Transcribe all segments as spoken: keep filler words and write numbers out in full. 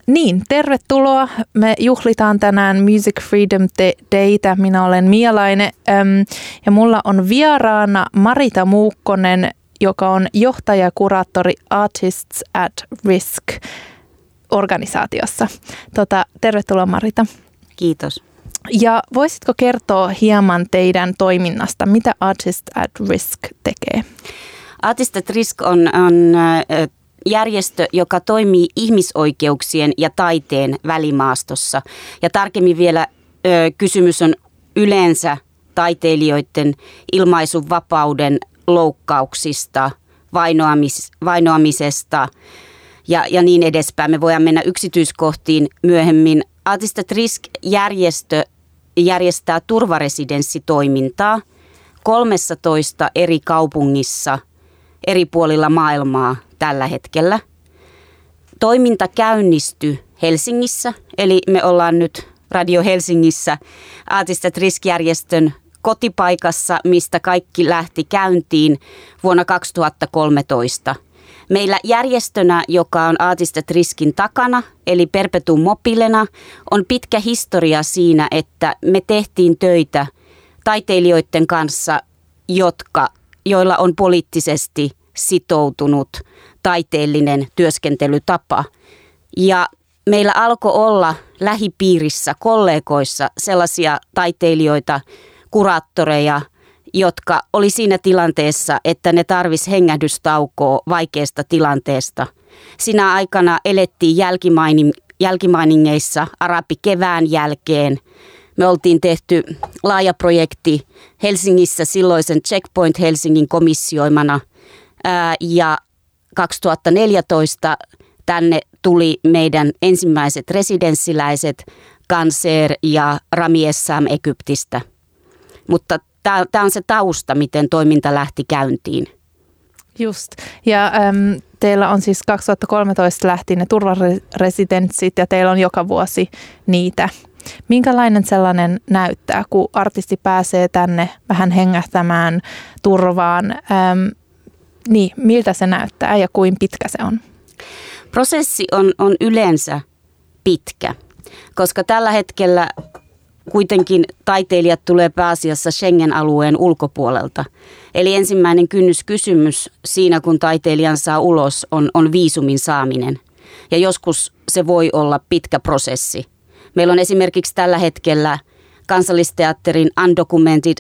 Niin, tervetuloa. Me juhlitaan tänään Music Freedom Daytä. Minä olen Mia Laine ja mulla on vieraana Marita Muukkonen, joka on johtaja ja kuraattori Artists at Risk-organisaatiossa. Tota, tervetuloa Marita. Kiitos. Ja voisitko kertoa hieman teidän toiminnasta? Mitä Artists at Risk tekee? Artists at Risk on, on järjestö, joka toimii ihmisoikeuksien ja taiteen välimaastossa. Ja tarkemmin vielä kysymys on yleensä taiteilijoiden ilmaisuvapauden loukkauksista, vainoamis, vainoamisesta ja, ja niin edespäin. Me voidaan mennä yksityiskohtiin myöhemmin. Artists at Risk-järjestö järjestää turvaresidenssitoimintaa kolmessatoista eri kaupungissa eri puolilla maailmaa tällä hetkellä. Toiminta käynnistyi Helsingissä, eli me ollaan nyt Radio Helsingissä Artists at Risk-järjestön kotipaikassa, mistä kaikki lähti käyntiin vuonna kaksituhattakolmetoista. Meillä järjestönä, joka on Artists at Riskin takana, eli Perpetuum Mobilena, on pitkä historia siinä, että me tehtiin töitä taiteilijoiden kanssa, jotka, joilla on poliittisesti sitoutunut taiteellinen työskentelytapa. Ja meillä alkoi olla lähipiirissä, kollegoissa sellaisia taiteilijoita, kuraattoreja, jotka oli siinä tilanteessa, että ne tarvisi hengähdystaukoa vaikeasta tilanteesta. Sinä aikana elettiin jälkimainingeissa arabikevään jälkeen. Me oltiin tehty laaja projekti Helsingissä silloisen Checkpoint Helsingin komissioimana ää, ja kaksituhattaneljätoista tänne tuli meidän ensimmäiset residenssiläiset Cancer ja Rami Essam Egyptistä. Mutta tämä on se tausta, miten toiminta lähti käyntiin. Just. Ja äm, teillä on siis kaksituhattakolmetoista lähti ne turvaresidenssit ja teillä on joka vuosi niitä. Minkälainen sellainen näyttää, kun artisti pääsee tänne vähän hengähtämään turvaan? Äm, niin, miltä se näyttää ja kuin pitkä se on? Prosessi on, on yleensä pitkä, koska tällä hetkellä kuitenkin taiteilijat tulee pääasiassa Schengen-alueen ulkopuolelta. Eli ensimmäinen kynnyskysymys siinä, kun taiteilijan saa ulos, on, on viisumin saaminen. Ja joskus se voi olla pitkä prosessi. Meillä on esimerkiksi tällä hetkellä Kansallisteatterin Undocumented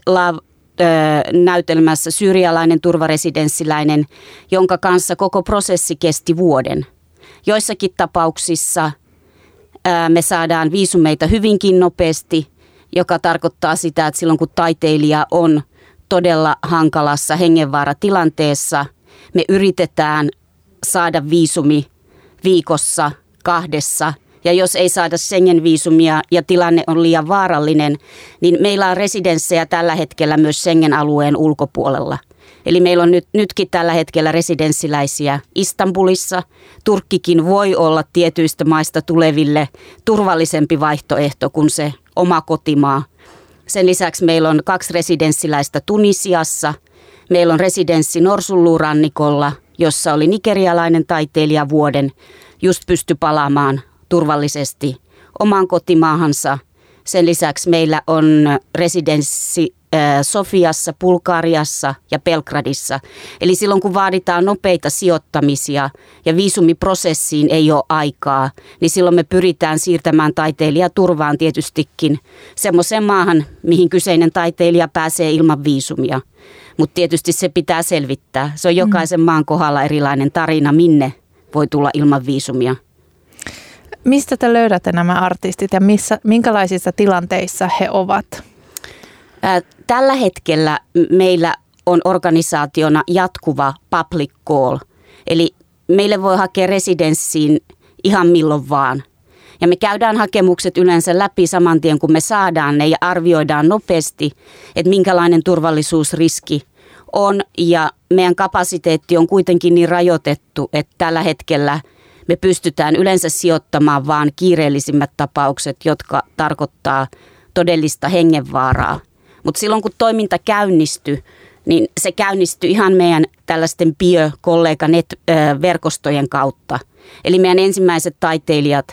Love-näytelmässä syyrialainen turvaresidenssiläinen, jonka kanssa koko prosessi kesti vuoden. Joissakin tapauksissa ää, me saadaan viisumeita hyvinkin nopeasti, joka tarkoittaa sitä, että silloin kun taiteilija on todella hankalassa hengenvaaratilanteessa, me yritetään saada viisumi viikossa, kahdessa. Ja jos ei saada Schengen-viisumia ja tilanne on liian vaarallinen, niin meillä on residenssejä tällä hetkellä myös Schengen-alueen ulkopuolella. Eli meillä on nyt, nytkin tällä hetkellä residenssiläisiä Istanbulissa. Turkkikin voi olla tietyistä maista tuleville turvallisempi vaihtoehto kuin se oma kotimaa. Sen lisäksi meillä on kaksi residenssiläistä Tunisiassa. Meillä on residenssi Norsunluurannikolla, jossa oli nigerialainen taiteilija vuoden, just pystyi palaamaan turvallisesti omaan kotimaahansa. Sen lisäksi meillä on residenssi Sofiassa, Bulgariassa ja Belgradissa. Eli silloin kun vaaditaan nopeita sijoittamisia ja viisumiprosessiin ei ole aikaa, niin silloin me pyritään siirtämään taiteilija turvaan tietystikin semmoiseen maahan, mihin kyseinen taiteilija pääsee ilman viisumia. Mutta tietysti se pitää selvittää. Se on jokaisen maan kohdalla erilainen tarina, minne voi tulla ilman viisumia. Mistä te löydätte nämä artistit ja missä, minkälaisissa tilanteissa he ovat? Tällä hetkellä meillä on organisaationa jatkuva public call, eli meille voi hakea residenssiin ihan milloin vaan. Ja me käydään hakemukset yleensä läpi saman tien, kun me saadaan ne ja arvioidaan nopeasti, että minkälainen turvallisuusriski on. Ja meidän kapasiteetti on kuitenkin niin rajoitettu, että tällä hetkellä me pystytään yleensä sijoittamaan vaan kiireellisimmät tapaukset, jotka tarkoittaa todellista hengenvaaraa. Mutta silloin kun toiminta käynnistyi, niin se käynnistyi ihan meidän tällaisten peer-kollega-net-verkostojen kautta. Eli meidän ensimmäiset taiteilijat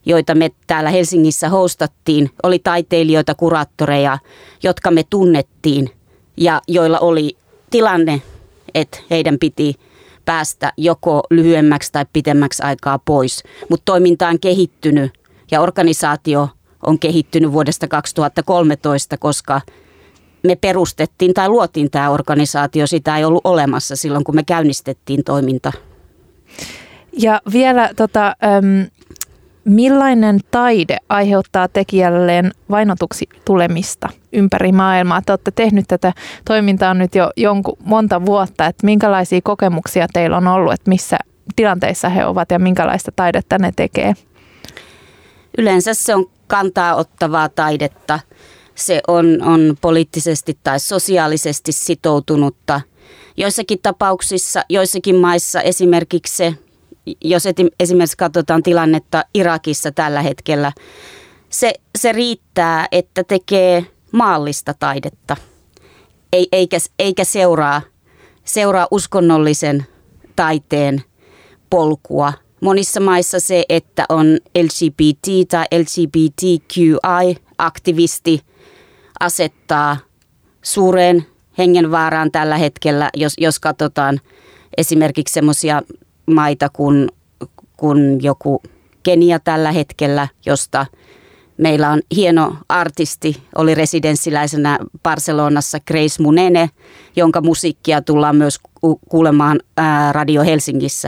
joita me täällä Helsingissä hostattiin, oli taiteilijoita, kuraattoreja, jotka me tunnettiin ja joilla oli tilanne, että heidän piti päästä joko lyhyemmäksi tai pitemmäksi aikaa pois. Mutta toiminta on kehittynyt ja organisaatio on kehittynyt vuodesta kaksituhattakolmetoista, koska me perustettiin tai luotiin tämä organisaatio. Sitä ei ollut olemassa silloin, kun me käynnistettiin toiminta. Ja vielä, tota, äm, millainen taide aiheuttaa tekijälleen vainotuksi tulemista ympäri maailmaa? Te olette tehnyt tätä toimintaa nyt jo jonkun monta vuotta, että minkälaisia kokemuksia teillä on ollut, että missä tilanteissa he ovat ja minkälaista taidetta ne tekee? Yleensä se on kantaa ottavaa taidetta. Se on, on poliittisesti tai sosiaalisesti sitoutunutta. Joissakin tapauksissa, joissakin maissa esimerkiksi se, jos esimerkiksi katsotaan tilannetta Irakissa tällä hetkellä, se, se riittää, että tekee maallista taidetta, Ei, eikä, eikä seuraa, seuraa uskonnollisen taiteen polkua. Monissa maissa se, että on L G B T tai L G B T Q I-aktivisti, asettaa suureen hengenvaaraan tällä hetkellä, jos, jos katsotaan esimerkiksi semmoisia maita kuin, kuin joku Kenia tällä hetkellä, josta meillä on hieno artisti, oli residenssiläisenä Barcelonassa Grace Munene, jonka musiikkia tullaan myös kuulemaan ää, Radio Helsingissä.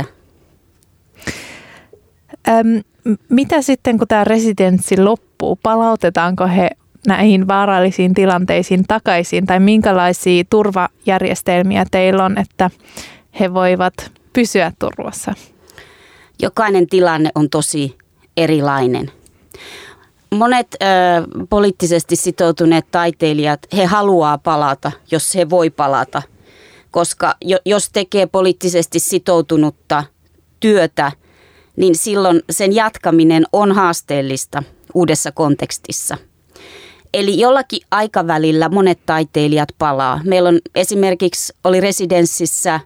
Öm, mitä sitten, kun tämä residenssi loppuu, palautetaanko he näihin vaarallisiin tilanteisiin takaisin, tai minkälaisia turvajärjestelmiä teillä on, että he voivat pysyä turvassa? Jokainen tilanne on tosi erilainen. Monet ö, poliittisesti sitoutuneet taiteilijat, he haluaa palata, jos he voi palata, koska jo, jos tekee poliittisesti sitoutunutta työtä, niin silloin sen jatkaminen on haasteellista uudessa kontekstissa. Eli jollakin aikavälillä monet taiteilijat palaa. Meillä on esimerkiksi, oli residenssissä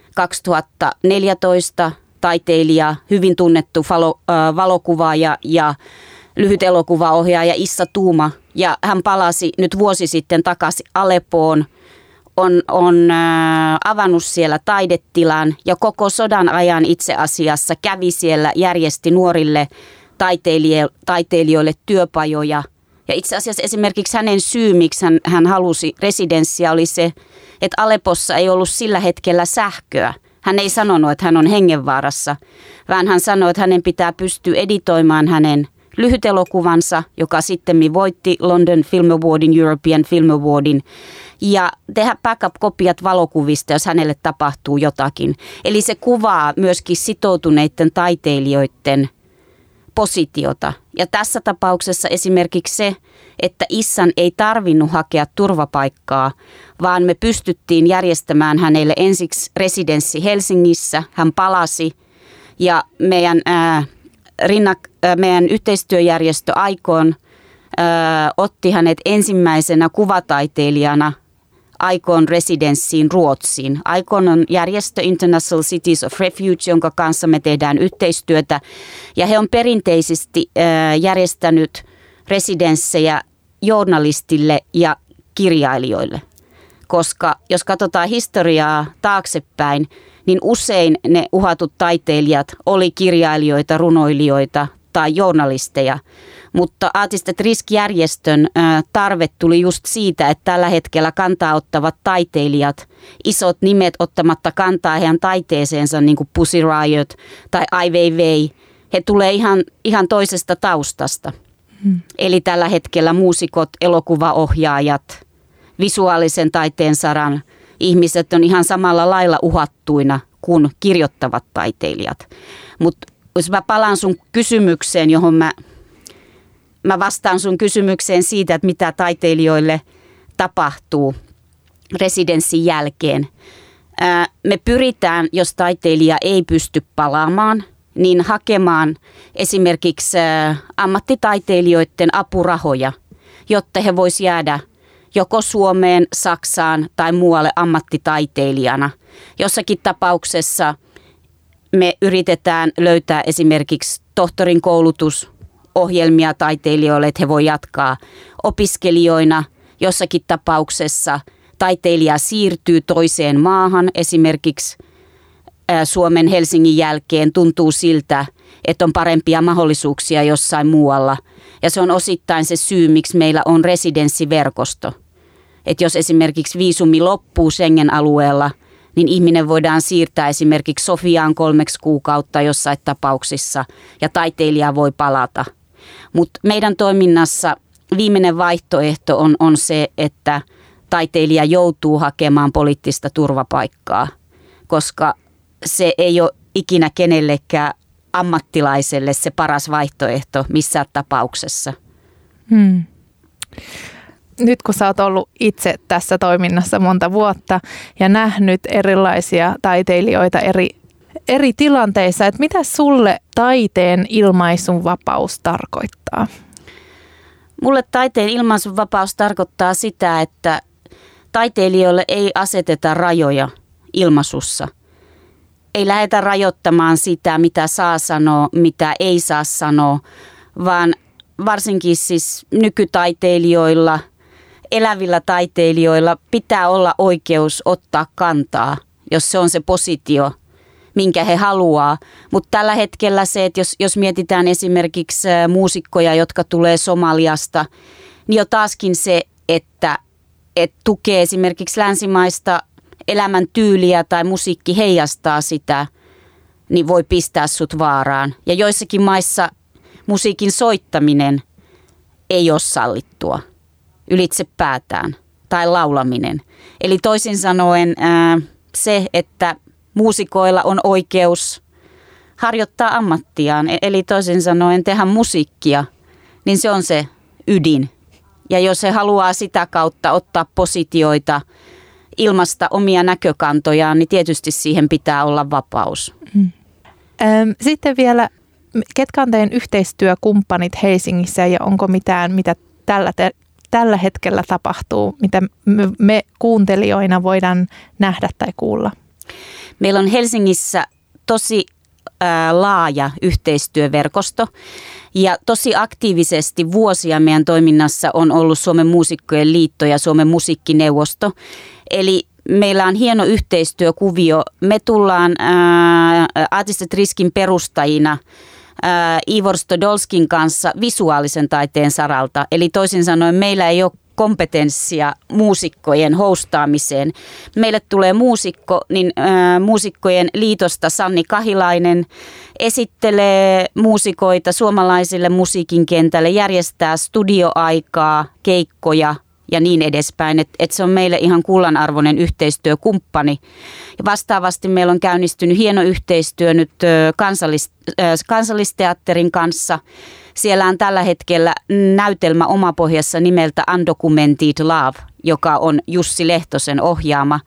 kaksituhattaneljätoista taiteilija, hyvin tunnettu valo, äh, valokuvaaja ja lyhyt elokuvaohjaaja Issa Tuuma. Ja hän palasi nyt vuosi sitten takaisin Aleppoon, on, on äh, avannut siellä taidetilan ja koko sodan ajan itse asiassa kävi siellä, järjesti nuorille taiteilijoille, taiteilijoille työpajoja. Ja itse asiassa esimerkiksi hänen syy, miksi hän, hän halusi residenssiä, oli se, että Aleppossa ei ollut sillä hetkellä sähköä. Hän ei sanonut, että hän on hengenvaarassa, vaan hän sanoi, että hänen pitää pystyä editoimaan hänen lyhytelokuvansa, joka sitten voitti London Film Awardin, European Film Awardin, ja tehdä backup-kopiat valokuvista, jos hänelle tapahtuu jotakin. Eli se kuvaa myöskin sitoutuneiden taiteilijoiden positiota. Ja tässä tapauksessa esimerkiksi se, että Issan ei tarvinnut hakea turvapaikkaa, vaan me pystyttiin järjestämään hänelle ensiksi residenssi Helsingissä. Hän palasi ja meidän, ää, rinnak, ää, meidän yhteistyöjärjestö Aikoon ää, otti hänet ensimmäisenä kuvataiteilijana Aikoon residenssiin Ruotsiin. Aikoon on järjestö International Cities of Refuge, jonka kanssa me tehdään yhteistyötä. Ja he on perinteisesti äh, järjestänyt residenssejä journalistille ja kirjailijoille. Koska jos katsotaan historiaa taaksepäin, niin usein ne uhatut taiteilijat oli kirjailijoita, runoilijoita tai journalisteja. Mutta Artists at Risk-järjestön tarve tuli just siitä, että tällä hetkellä kantaa ottavat taiteilijat, isot nimet ottamatta kantaa heidän taiteeseensa, niin kuin Pussy Riot tai Ai Weiwei, he tulee ihan, ihan toisesta taustasta. Hmm. Eli tällä hetkellä muusikot, elokuvaohjaajat, visuaalisen taiteen saran ihmiset on ihan samalla lailla uhattuina kuin kirjoittavat taiteilijat. Mutta jos mä palaan sun kysymykseen, johon mä... Mä vastaan sun kysymykseen siitä, että mitä taiteilijoille tapahtuu residenssin jälkeen. Me pyritään, jos taiteilija ei pysty palaamaan, niin hakemaan esimerkiksi ammattitaiteilijoiden apurahoja, jotta he vois jäädä joko Suomeen, Saksaan tai muualle ammattitaiteilijana. Jossakin tapauksessa me yritetään löytää esimerkiksi tohtorin koulutus ohjelmia taiteilijoille, että he voi jatkaa opiskelijoina. Jossakin tapauksessa taiteilija siirtyy toiseen maahan, esimerkiksi Suomen Helsingin jälkeen tuntuu siltä, että on parempia mahdollisuuksia jossain muualla. Ja se on osittain se syy, miksi meillä on residenssiverkosto. Että jos esimerkiksi viisumi loppuu Schengen-alueella, niin ihminen voidaan siirtää esimerkiksi Sofiaan kolmeksi kuukautta jossain tapauksissa ja taiteilija voi palata. Mutta meidän toiminnassa viimeinen vaihtoehto on, on se, että taiteilija joutuu hakemaan poliittista turvapaikkaa, koska se ei ole ikinä kenellekään ammattilaiselle se paras vaihtoehto missään tapauksessa. Hmm. Nyt kun sä oot ollut itse tässä toiminnassa monta vuotta ja nähnyt erilaisia taiteilijoita eri, eri tilanteissa, että mitä sulle taiteen ilmaisun vapaus tarkoittaa? Mulle taiteen ilmaisun vapaus tarkoittaa sitä, että taiteilijoille ei aseteta rajoja ilmaisussa. Ei lähdetä rajoittamaan sitä, mitä saa sanoa, mitä ei saa sanoa, vaan varsinkin siis nykytaiteilijoilla, elävillä taiteilijoilla pitää olla oikeus ottaa kantaa, jos se on se positio, minkä he haluaa. Mutta tällä hetkellä se, että jos, jos mietitään esimerkiksi muusikkoja, jotka tulee Somaliasta, niin jo taaskin se, että, että tukee esimerkiksi länsimaista elämäntyyliä tai musiikki heijastaa sitä, niin voi pistää sut vaaraan. Ja joissakin maissa musiikin soittaminen ei ole sallittua ylitse päätään tai laulaminen. Eli toisin sanoen ää, se, että muusikoilla on oikeus harjoittaa ammattiaan, eli toisin sanoen tehdä musiikkia, niin se on se ydin. Ja jos he haluaa sitä kautta ottaa positioita, ilmaista omia näkökantojaan, niin tietysti siihen pitää olla vapaus. Mm. Sitten vielä, ketkä on teidän yhteistyökumppanit Helsingissä ja onko mitään, mitä tällä, te, tällä hetkellä tapahtuu, mitä me kuuntelijoina voidaan nähdä tai kuulla? Meillä on Helsingissä tosi ää, laaja yhteistyöverkosto ja tosi aktiivisesti vuosia meidän toiminnassa on ollut Suomen Muusikkojen Liitto ja Suomen Musiikkineuvosto. Eli meillä on hieno yhteistyökuvio. Me tullaan ää, Artist at Riskin perustajina ää, Ivor Stodolskin kanssa visuaalisen taiteen saralta. Eli toisin sanoen meillä ei ole kompetenssia muusikkojen hostaamiseen. Meille tulee muusikko, niin ää, Muusikkojen liitosta Sanni Kahilainen esittelee muusikoita suomalaisille musiikin kentälle, järjestää studioaikaa, keikkoja ja niin edespäin, että et se on meille ihan kullanarvoinen yhteistyökumppani. Ja vastaavasti meillä on käynnistynyt hieno yhteistyö nyt kansallis, kansallisteatterin kanssa. Siellä on tällä hetkellä näytelmä omapohjassa nimeltä Undocumented Love, joka on Jussi Lehtosen ohjaama.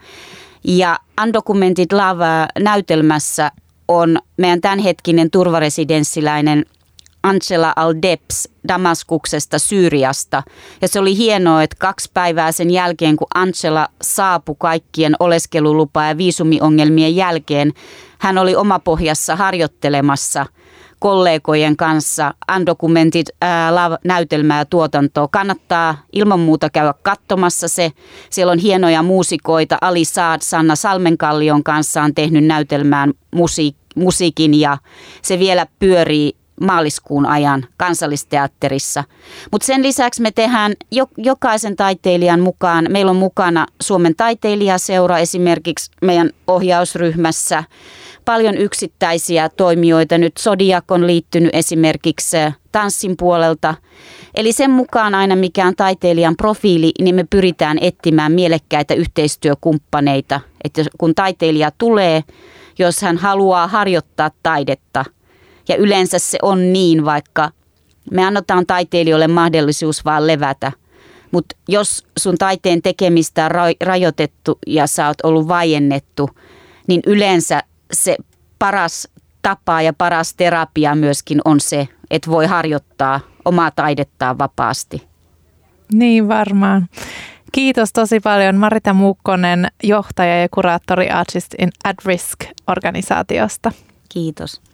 Ja Undocumented Love-näytelmässä on meidän tämänhetkinen turvaresidenssiläinen Angela Al-Debs Damaskuksesta, Syyriasta. Ja se oli hienoa, että kaksi päivää sen jälkeen, kun Angela saapui kaikkien oleskelulupa- ja viisumiongelmien jälkeen, hän oli omapohjassa harjoittelemassa kollegojen kanssa Undocumented Love-näytelmää ja tuotantoa. Kannattaa ilman muuta käydä katsomassa se. Siellä on hienoja muusikoita. Ali Saad Sanna Salmenkallion kanssa on tehnyt näytelmään musiik- musiikin ja se vielä pyörii maaliskuun ajan Kansallisteatterissa. Mutta sen lisäksi me tehdään jo, jokaisen taiteilijan mukaan. Meillä on mukana Suomen taiteilijaseura esimerkiksi meidän ohjausryhmässä. Paljon yksittäisiä toimijoita. Nyt Zodiac on liittynyt esimerkiksi tanssin puolelta. Eli sen mukaan aina mikä on taiteilijan profiili, niin me pyritään etsimään mielekkäitä yhteistyökumppaneita. Että kun taiteilija tulee, jos hän haluaa harjoittaa taidetta, ja yleensä se on niin, vaikka me annetaan taiteilijoille mahdollisuus vaan levätä. Mutta jos sun taiteen tekemistä on rajoitettu ja sä oot ollut vaiennettu, niin yleensä se paras tapa ja paras terapia myöskin on se, että voi harjoittaa omaa taidettaan vapaasti. Niin varmaan. Kiitos tosi paljon Marita Muukkonen, johtaja ja kuraattori Artist at Risk -organisaatiosta. Kiitos.